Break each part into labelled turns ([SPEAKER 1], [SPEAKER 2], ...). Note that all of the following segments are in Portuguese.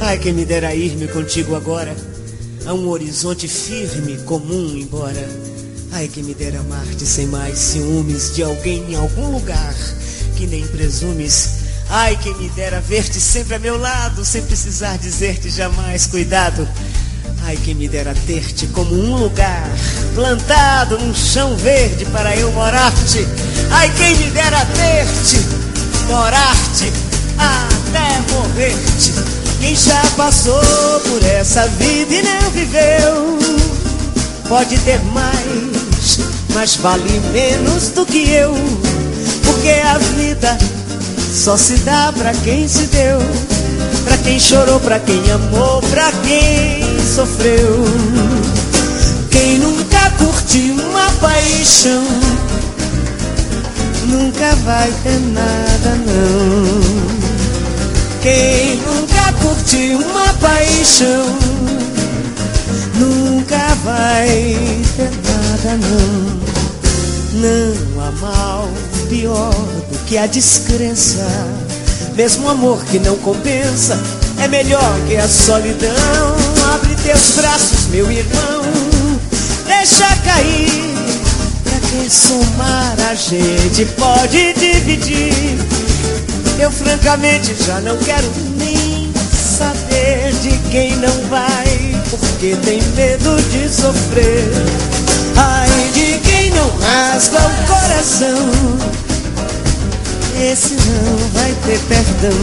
[SPEAKER 1] Ai, quem me dera ir-me contigo agora a um horizonte firme, comum, embora. Ai, quem me dera amar-te sem mais ciúmes de alguém em algum lugar que nem presumes. Ai, quem me dera ver-te sempre a meu lado, sem precisar dizer-te jamais cuidado. Ai, quem me dera ter-te como um lugar plantado num chão verde para eu morar-te. Ai, quem me dera ter-te, morar-te até morrer-te. Quem já passou por essa vida e não viveu pode ter mais, mas vale menos do que eu, porque a vida só se dá pra quem se deu, pra quem chorou, pra quem amou, pra quem sofreu. Quem nunca curtiu uma paixão nunca vai ter nada, não. Quem nunca curtiu uma paixão nunca vai ter nada, não. Não há mal pior do que a descrença. Mesmo amor que não compensa é melhor que a solidão. Abre teus braços, meu irmão, deixa cair. Pra que somar a gente pode dividir. Eu francamente já não quero nem saber de quem não vai, porque tem medo de sofrer. Ai, de quem não rasga o coração, esse não vai ter perdão.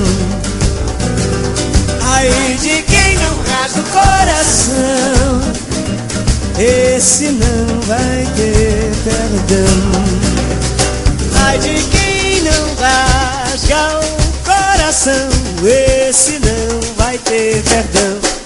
[SPEAKER 1] Ai, de quem não rasga o coração, esse não vai ter perdão. Ai, de quem não rasga o coração, esse não vai ter perdão.